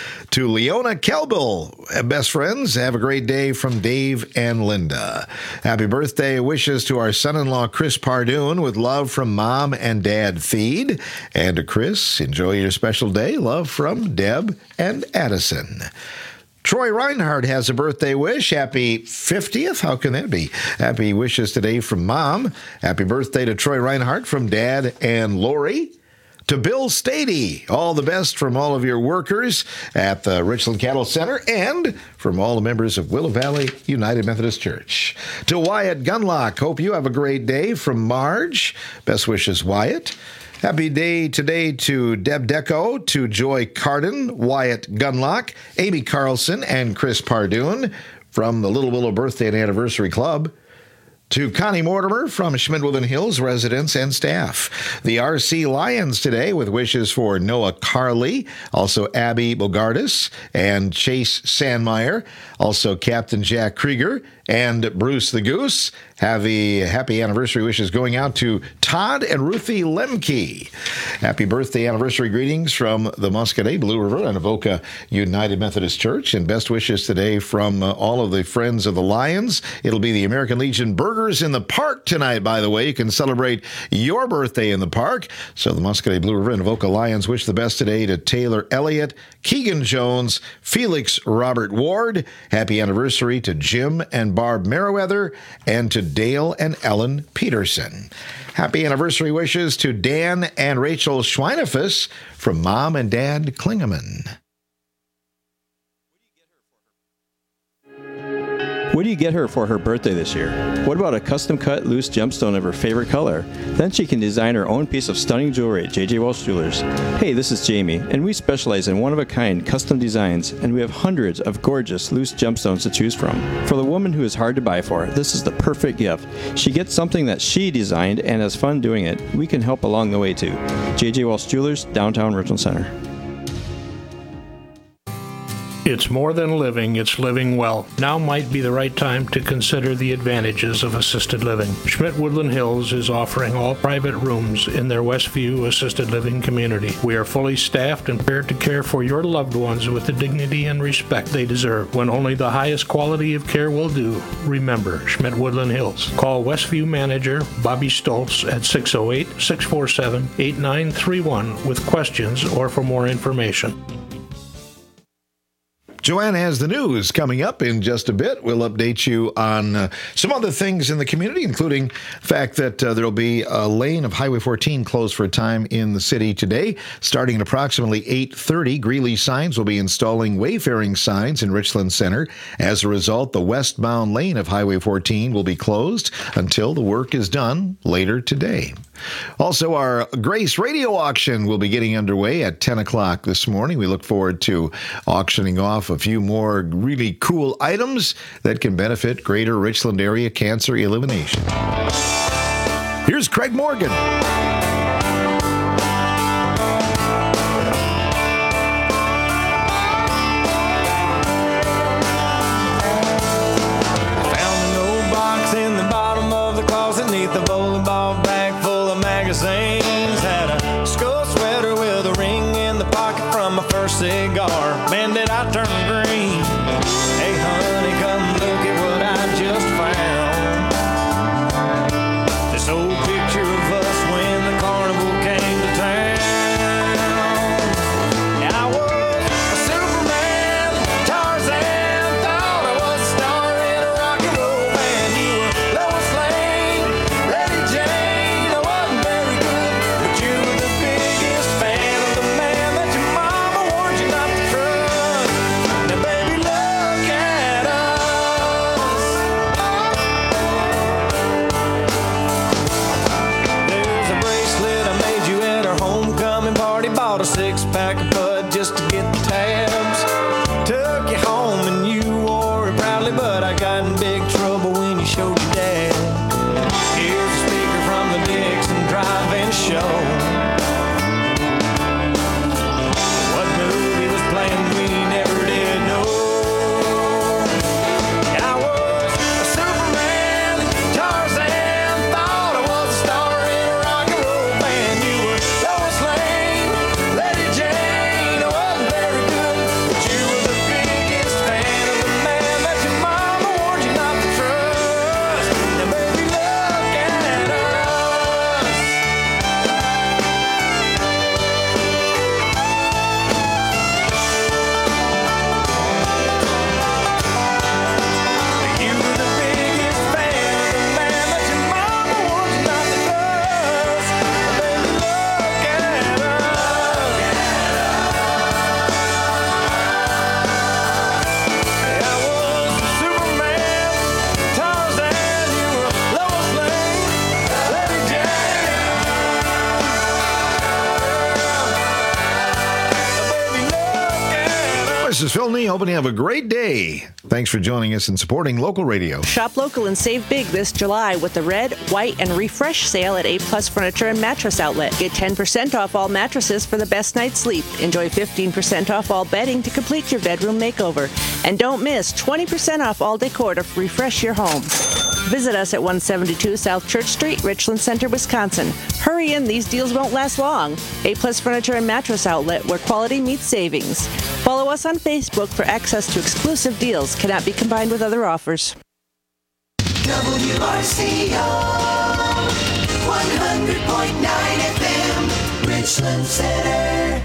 To Leona Kelbill, best friends, have a great day from Dave and Linda. Happy birthday wishes to our son-in-law, Chris Pardoon, with love from Mom and Dad Feed. And to Chris, enjoy your special day. Love from Deb and Addison. Troy Reinhardt has a birthday wish. Happy fiftieth. How can that be? Happy wishes today from Mom. Happy birthday to Troy Reinhardt from Dad and Lori. To Bill Stady, all the best from all of your workers at the Richland Cattle Center and from all the members of Willow Valley United Methodist Church. To Wyatt Gunlock, hope you have a great day from Marge. Best wishes, Wyatt. Happy day today to Deb Deco, to Joy Carden, Wyatt Gunlock, Amy Carlson, and Chris Pardoon from the Little Willow Birthday and Anniversary Club. To Connie Mortimer from Schmidwood Hills residents and staff. The R C Lions today with wishes for Noah Carley, also Abby Bogardus and Chase Sandmeyer, also Captain Jack Krieger and Bruce the Goose. Have a happy anniversary wishes going out to Todd and Ruthie Lemke. Happy birthday anniversary greetings from the Muscadet, Blue River, and Avoca United Methodist Church. And best wishes today from uh, all of the friends of the Lions. It'll be the American Legion Burgers in the Park tonight, by the way. You can celebrate your birthday in the park. So the Muscadet, Blue River, and Avoca Lions wish the best today to Taylor Elliott, Keegan Jones, Felix Robert Ward. Happy anniversary to Jim and Barb Meriwether, and to Dale and Ellen Peterson. Happy anniversary wishes to Dan and Rachel Schweinefus from Mom and Dad Klingeman. What do you get her for her birthday this year? What about a custom-cut loose gemstone of her favorite color? Then she can design her own piece of stunning jewelry at J J Welch Jewelers. Hey, this is Jamie, and we specialize in one-of-a-kind custom designs, and we have hundreds of gorgeous loose gemstones to choose from. For the woman who is hard to buy for, this is the perfect gift. She gets something that she designed and has fun doing it. We can help along the way, too. J J Welch Jewelers, downtown Richland Center. It's more than living, it's living well. Now might be the right time to consider the advantages of assisted living. Schmidt Woodland Hills is offering all private rooms in their Westview assisted living community. We are fully staffed and prepared to care for your loved ones with the dignity and respect they deserve. When only the highest quality of care will do, remember Schmidt Woodland Hills. Call Westview manager Bobby Stoltz at six oh eight, six four seven, eight nine three one with questions or for more information. Joanne has the news coming up in just a bit. We'll update you on uh, some other things in the community, including the fact that uh, there will be a lane of Highway fourteen closed for a time in the city today. Starting at approximately eight thirty, Greeley Signs will be installing wayfaring signs in Richland Center. As a result, the westbound lane of Highway fourteen will be closed until the work is done later today. Also, our Grace Radio auction will be getting underway at ten o'clock this morning. We look forward to auctioning off a few more really cool items that can benefit Greater Richland Area Cancer Elimination. Here's Craig Morgan. Found an old box in the bottom of the closet neath the bowling ball bag full of magazines. Had a skull sweater with a ring in the pocket from my first cigar. Man, did I turn green. Hey, honey, come look at what I just found. This old picture of us when the carnival came to town. I was a Superman, Tarzan, thought I was a star in a rock and roll band. You were Lois Lane, Lady Jane. I wasn't very good, but you were the biggest fan of the man that your mama warned you not to trust. Now, baby, look at us. There's a bracelet I made you at our homecoming party. Bought a six-pack of Bud just to get the tabs. Took you home and you wore it proudly, but I got in big trouble when you showed your dad. Here's a speaker from the Dixon Drive-In show. What movie was playing we never did know. I was a Superman, Tarzan, thought I was a star in a rock and roll band. You were Lois Lane, Lady Jane. I wasn't very good, but you were the biggest fan of the man that your mama warned you not to trust. Now, baby, look at us. You were the biggest fan of the man that your mama warned you not to trust. Baby, look at us. I was Superman, Tarzan, you were Lois Lane, Lady This is Phil Nee, hoping you have a great day. Thanks for joining us and supporting local radio. Shop local and save big this July with the Red, White, and Refresh sale at A Plus Furniture and Mattress Outlet. Get ten percent off all mattresses for the best night's sleep. Enjoy fifteen percent off all bedding to complete your bedroom makeover. And don't miss twenty percent off all decor to refresh your home. Visit us at one seventy-two South Church Street, Richland Center, Wisconsin. Hurry in, these deals won't last long. A Plus Furniture and Mattress Outlet, where quality meets savings. Follow us on Facebook for access to exclusive deals. Cannot be combined with other offers. W R C O one hundred point nine F M, Richland Center.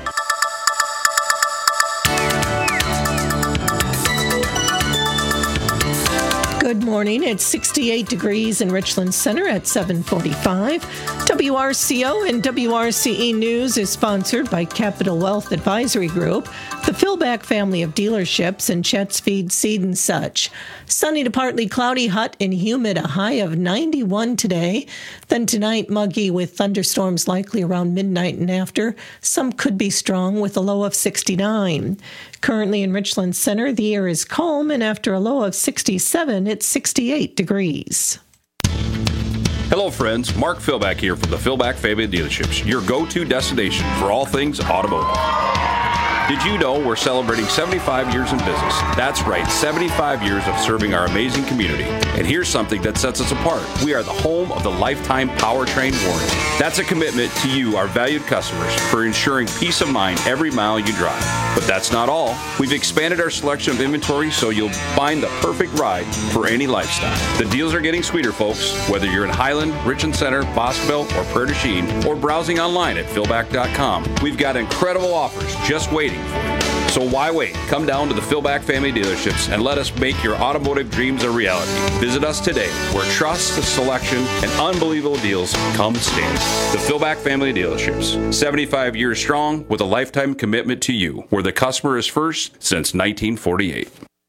Good morning. It's sixty-eight degrees in Richland Center at seven forty-five. W R C O and W R C E News is sponsored by Capital Wealth Advisory Group, the Philback family of dealerships, and Chet's Feed Seed and Such. Sunny to partly cloudy, hot and humid, a high of ninety-one today. Then tonight, muggy with thunderstorms likely around midnight and after. Some could be strong with a low of sixty-nine. Currently in Richland Center, the air is calm, and after a low of sixty-seven, it's sixty-eight degrees. Hello, friends. Mark Philback here from the Philback Family of Dealerships, your go-to destination for all things automotive. Did you know we're celebrating seventy-five years in business? That's right, seventy-five years of serving our amazing community. And here's something that sets us apart. We are the home of the lifetime powertrain warranty. That's a commitment to you, our valued customers, for ensuring peace of mind every mile you drive. But that's not all. We've expanded our selection of inventory so you'll find the perfect ride for any lifestyle. The deals are getting sweeter, folks. Whether you're in Highland, Richland Center, Boscoville, or Prairie du Chien, or browsing online at philback dot com, we've got incredible offers just waiting for you. So why wait? Come down to the Philback Family Dealerships and let us make your automotive dreams a reality. Visit us today, where trust, selection, and unbelievable deals come stand. The Philback Family Dealerships, seventy-five years strong with a lifetime commitment to you, where the customer is first since nineteen forty-eight.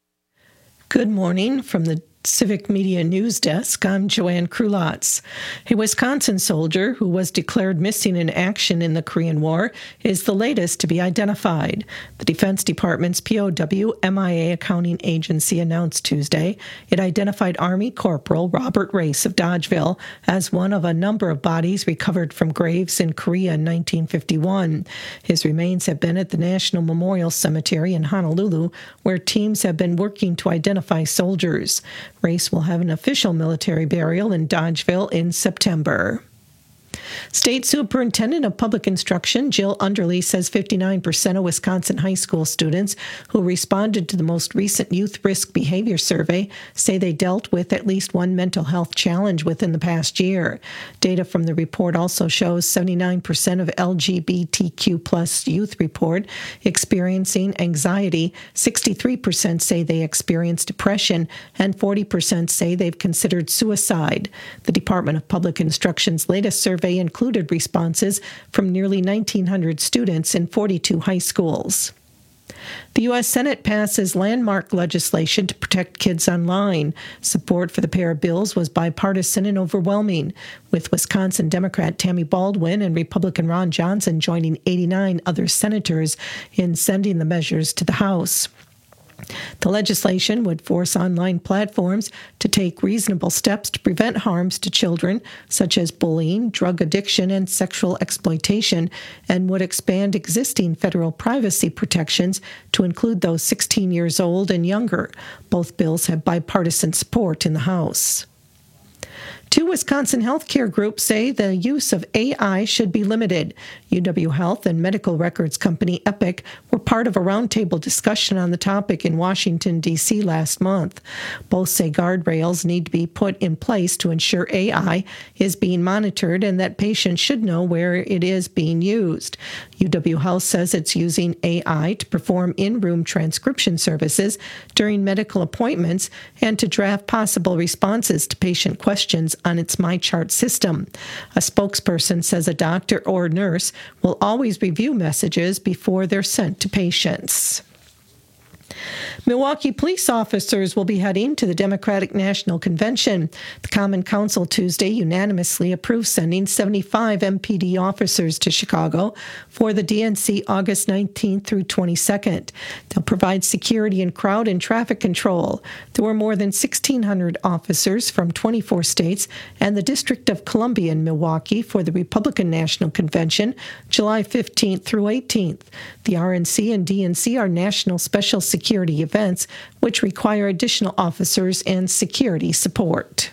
Good morning from the Civic Media News Desk. I'm Joanne Krulotz. A Wisconsin soldier who was declared missing in action in the Korean War is the latest to be identified. The Defense Department's P O W M I A accounting agency announced Tuesday it identified Army Corporal Robert Race of Dodgeville as one of a number of bodies recovered from graves in Korea in nineteen fifty-one. His remains have been at the National Memorial Cemetery in Honolulu, where teams have been working to identify soldiers. Race will have an official military burial in Dodgeville in September. State Superintendent of Public Instruction Jill Underly says fifty-nine percent of Wisconsin high school students who responded to the most recent Youth Risk Behavior Survey say they dealt with at least one mental health challenge within the past year. Data from the report also shows seventy-nine percent of L G B T Q plus youth report experiencing anxiety, sixty-three percent say they experience depression, and forty percent say they've considered suicide. The Department of Public Instruction's latest survey included responses from nearly nineteen hundred students in forty-two high schools. The U S Senate passes landmark legislation to protect kids online. Support for the pair of bills was bipartisan and overwhelming, with Wisconsin Democrat Tammy Baldwin and Republican Ron Johnson joining eighty-nine other senators in sending the measures to the House. The legislation would force online platforms to take reasonable steps to prevent harms to children, such as bullying, drug addiction, and sexual exploitation, and would expand existing federal privacy protections to include those sixteen years old and younger. Both bills have bipartisan support in the House. Two Wisconsin healthcare groups say the use of A I should be limited. U W Health and medical records company Epic were part of a roundtable discussion on the topic in Washington, D C last month. Both say guardrails need to be put in place to ensure A I is being monitored and that patients should know where it is being used. U W Health says it's using A I to perform in-room transcription services during medical appointments and to draft possible responses to patient questions on its MyChart system. A spokesperson says a doctor or nurse will always review messages before they're sent to patients. Milwaukee police officers will be heading to the Democratic National Convention. The Common Council Tuesday unanimously approved sending seventy-five M P D officers to Chicago for the D N C August nineteenth through twenty-second. They'll provide security and crowd and traffic control. There were more than sixteen hundred officers from twenty-four states and the District of Columbia in Milwaukee for the Republican National Convention, July fifteenth through eighteenth. The R N C and D N C are national special security events, which require additional officers and security support.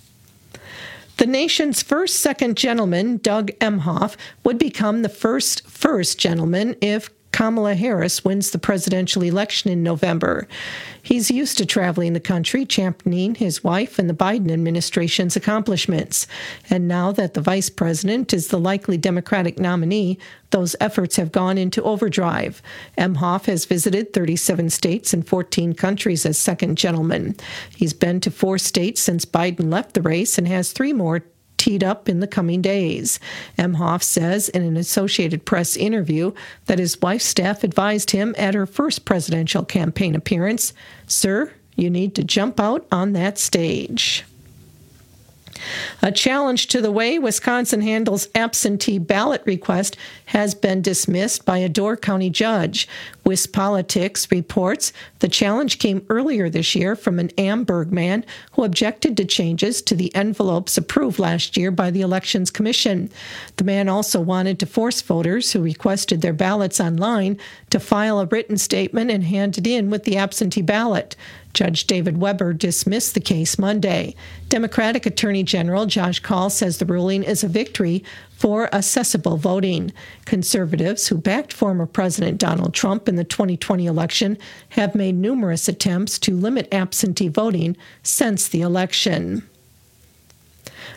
The nation's first second gentleman, Doug Emhoff, would become the first first gentleman if Kamala Harris wins the presidential election in November. He's used to traveling the country, championing his wife and the Biden administration's accomplishments. And now that the vice president is the likely Democratic nominee, those efforts have gone into overdrive. Emhoff has visited thirty-seven states and fourteen countries as second gentleman. He's been to four states since Biden left the race and has three more teed up in the coming days. Emhoff says in an Associated Press interview that his wife's staff advised him at her first presidential campaign appearance, "Sir, you need to jump out on that stage." A challenge to the way Wisconsin handles absentee ballot request has been dismissed by a Door County judge. WisPolitics reports the challenge came earlier this year from an Amberg man who objected to changes to the envelopes approved last year by the Elections Commission. The man also wanted to force voters who requested their ballots online to file a written statement and hand it in with the absentee ballot. Judge David Weber dismissed the case Monday. Democratic Attorney General Josh Kaul says the ruling is a victory for accessible voting. Conservatives who backed former President Donald Trump in the twenty twenty election have made numerous attempts to limit absentee voting since the election.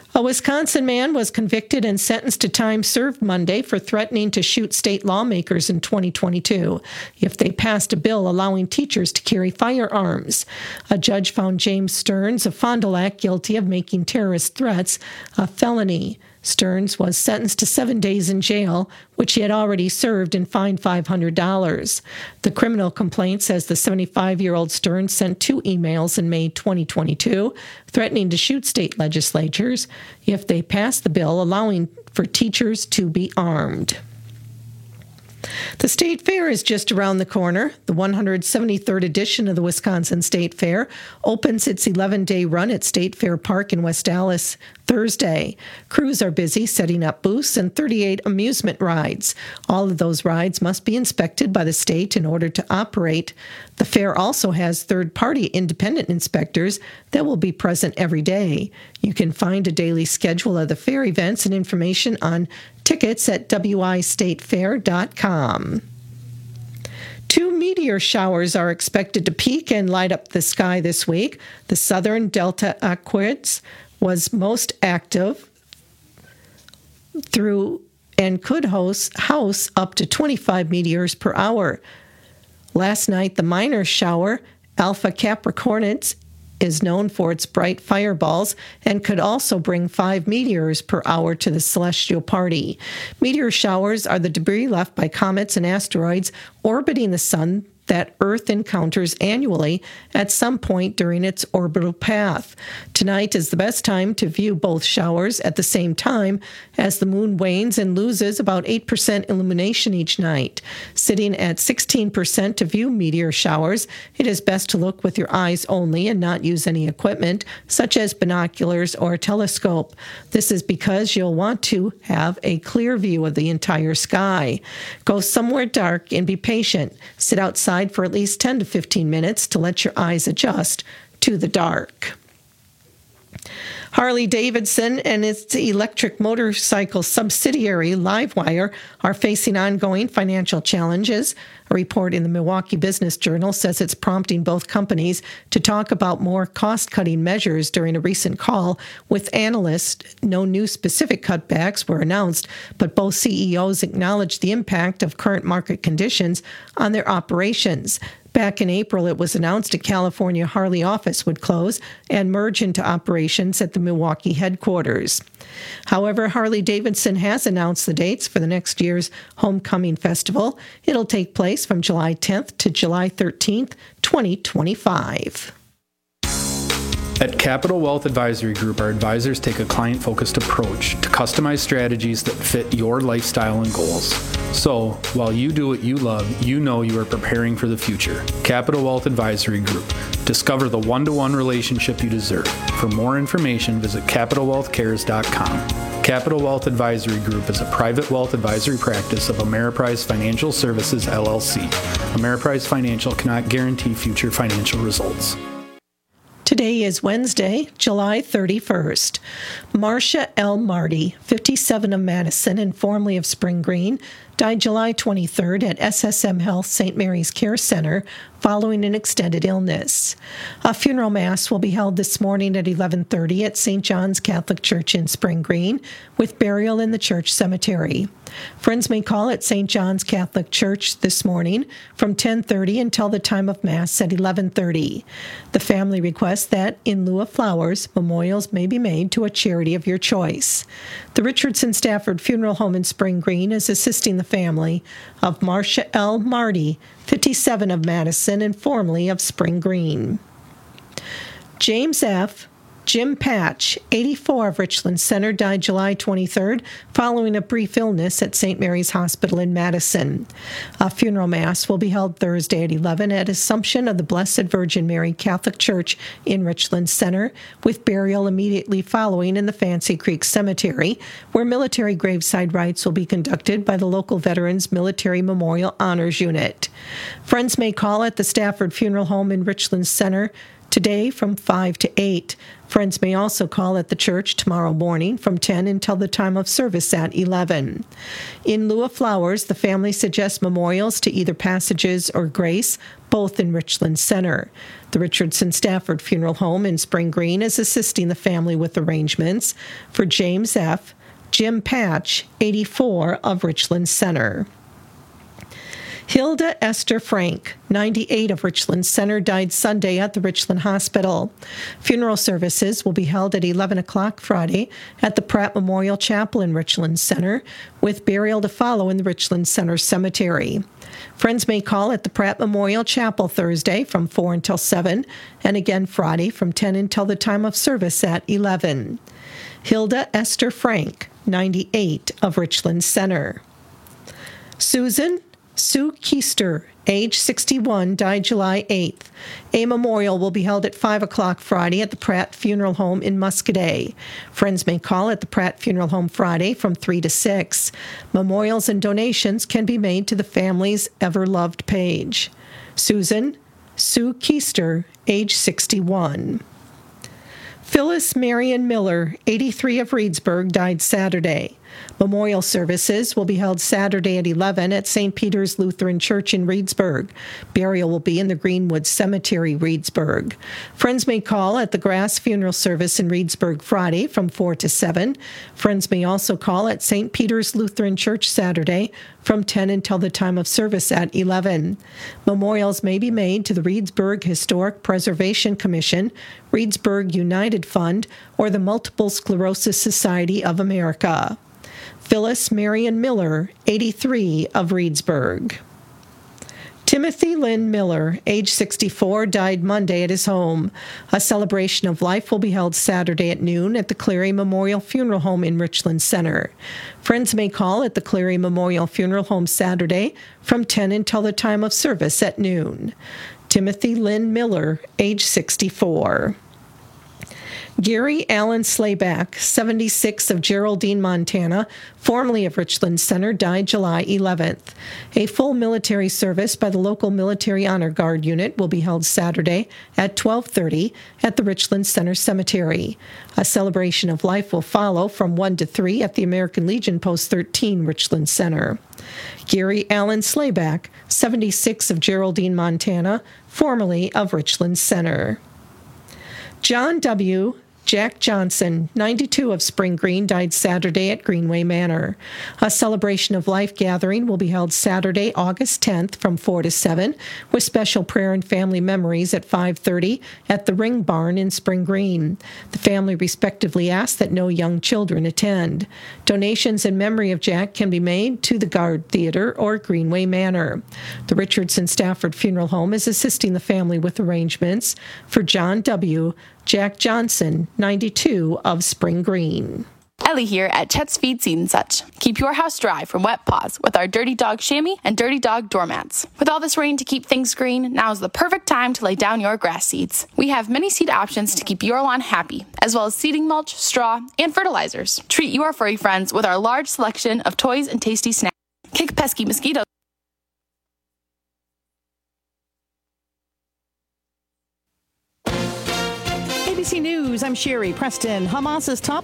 A Wisconsin man was convicted and sentenced to time served Monday for threatening to shoot state lawmakers in twenty twenty-two if they passed a bill allowing teachers to carry firearms. A judge found James Stearns of Fond du Lac guilty of making terrorist threats a felony. Stearns was sentenced to seven days in jail, which he had already served, and fined five hundred dollars. The criminal complaint says the seventy-five-year-old Stearns sent two emails in May twenty twenty-two threatening to shoot state legislatures if they passed the bill allowing for teachers to be armed. The State Fair is just around the corner. The one hundred seventy-third edition of the Wisconsin State Fair opens its eleven-day run at State Fair Park in West Allis Thursday. Crews are busy setting up booths and thirty-eight amusement rides. All of those rides must be inspected by the state in order to operate. The fair also has third-party independent inspectors that will be present every day. You can find a daily schedule of the fair events and information on tickets at w i state fair dot com. Two meteor showers are expected to peak and light up the sky this week. The southern Delta Aquarids was most active through and could host house up to twenty-five meteors per hour. Last night, the minor shower, Alpha Capricornus, is known for its bright fireballs and could also bring five meteors per hour to the celestial party. Meteor showers are the debris left by comets and asteroids orbiting the sun that Earth encounters annually at some point during its orbital path. Tonight is the best time to view both showers at the same time as the moon wanes and loses about eight percent illumination each night. Sitting at sixteen percent to view meteor showers, it is best to look with your eyes only and not use any equipment, such as binoculars or a telescope. This is because you'll want to have a clear view of the entire sky. Go somewhere dark and be patient. Sit outside for at least ten to fifteen minutes to let your eyes adjust to the dark. Harley-Davidson and its electric motorcycle subsidiary LiveWire are facing ongoing financial challenges. A report in the Milwaukee Business Journal says it's prompting both companies to talk about more cost-cutting measures during a recent call with analysts. No new specific cutbacks were announced, but both C E Os acknowledged the impact of current market conditions on their operations. Back in April, it was announced a California Harley office would close and merge into operations at the Milwaukee headquarters. However, Harley-Davidson has announced the dates for the next year's Homecoming Festival. It'll take place from July tenth to July thirteenth, twenty twenty-five. At Capital Wealth Advisory Group, our advisors take a client-focused approach to customize strategies that fit your lifestyle and goals. So, while you do what you love, you know you are preparing for the future. Capital Wealth Advisory Group. Discover the one-to-one relationship you deserve. For more information, visit capital wealth cares dot com. Capital Wealth Advisory Group is a private wealth advisory practice of Ameriprise Financial Services, L L C. Ameriprise Financial cannot guarantee future financial results. Today is Wednesday, July thirty-first. Marcia L. Marty, fifty-seven, of Madison and formerly of Spring Green, died July twenty-third at S S M Health Saint Mary's Care Center following an extended illness. A funeral mass will be held this morning at eleven thirty at Saint John's Catholic Church in Spring Green, with burial in the church cemetery. Friends may call at Saint John's Catholic Church this morning from ten thirty until the time of Mass at eleven thirty. The family requests that, in lieu of flowers, memorials may be made to a charity of your choice. The Richardson Stafford Funeral Home in Spring Green is assisting the family of Marcia L. Marty, fifty-seven, of Madison and formerly of Spring Green. James F. Jim Patch, eighty-four, of Richland Center, died July twenty-third following a brief illness at Saint Mary's Hospital in Madison. A funeral mass will be held Thursday at eleven at Assumption of the Blessed Virgin Mary Catholic Church in Richland Center, with burial immediately following in the Fancy Creek Cemetery, where military graveside rites will be conducted by the local Veterans Military Memorial Honors Unit. Friends may call at the Stafford Funeral Home in Richland Center today from five to eight. Friends may also call at the church tomorrow morning from ten until the time of service at eleven. In lieu of flowers, the family suggests memorials to either Passages or Grace, both in Richland Center. The Richardson Stafford Funeral Home in Spring Green is assisting the family with arrangements for James F. Jim Patch, eighty-four, of Richland Center. Hilda Esther Frank, ninety-eight, of Richland Center, died Sunday at the Richland Hospital. Funeral services will be held at eleven o'clock Friday at the Pratt Memorial Chapel in Richland Center, with burial to follow in the Richland Center Cemetery. Friends may call at the Pratt Memorial Chapel Thursday from four until seven, and again Friday from ten until the time of service at eleven. Hilda Esther Frank, ninety-eight, of Richland Center. Susan Sue Keister, age sixty-one, died July eighth. A memorial will be held at five o'clock Friday at the Pratt Funeral Home in Muscadet. Friends may call at the Pratt Funeral Home Friday from three to six. Memorials and donations can be made to the family's ever-loved page. Susan Sue Keister, age sixty-one. Phyllis Marion Miller, eighty-three, of Reedsburg, died Saturday. Memorial services will be held Saturday at eleven at Saint Peter's Lutheran Church in Reedsburg. Burial will be in the Greenwood Cemetery, Reedsburg. Friends may call at the Grass Funeral Service in Reedsburg Friday from four to seven. Friends may also call at Saint Peter's Lutheran Church Saturday from ten until the time of service at eleven. Memorials may be made to the Reedsburg Historic Preservation Commission, Reedsburg United Fund, or the Multiple Sclerosis Society of America. Phyllis Marion Miller, eighty-three, of Reedsburg. Timothy Lynn Miller, age sixty-four, died Monday at his home. A celebration of life will be held Saturday at noon at the Cleary Memorial Funeral Home in Richland Center. Friends may call at the Cleary Memorial Funeral Home Saturday from ten until the time of service at noon. Timothy Lynn Miller, age sixty-four. Gary Allen Slayback, seventy-six, of Geraldine, Montana, formerly of Richland Center, died July eleventh. A full military service by the local Military Honor Guard unit will be held Saturday at twelve thirty at the Richland Center Cemetery. A celebration of life will follow from one to three at the American Legion Post thirteen, Richland Center. Gary Allen Slayback, seventy-six, of Geraldine, Montana, formerly of Richland Center. John W. Jack Johnson, ninety-two, of Spring Green, died Saturday at Greenway Manor. A celebration of life gathering will be held Saturday, August tenth, from four to seven, with special prayer and family memories at five thirty at the Ring Barn in Spring Green. The family respectively asks that no young children attend. Donations in memory of Jack can be made to the Guard Theater or Greenway Manor. The Richardson Stafford Funeral Home is assisting the family with arrangements for John W. Jack Johnson, ninety-two, of Spring Green. Ellie here at Chet's Feed Seed and Such. Keep your house dry from wet paws with our Dirty Dog chamois and Dirty Dog doormats. With all this rain to keep things green, now is the perfect time to lay down your grass seeds. We have many seed options to keep your lawn happy, as well as seeding mulch, straw, and fertilizers. Treat your furry friends with our large selection of toys and tasty snacks. Kick pesky mosquitoes. A B C News, I'm Sherry Preston. Hamas's top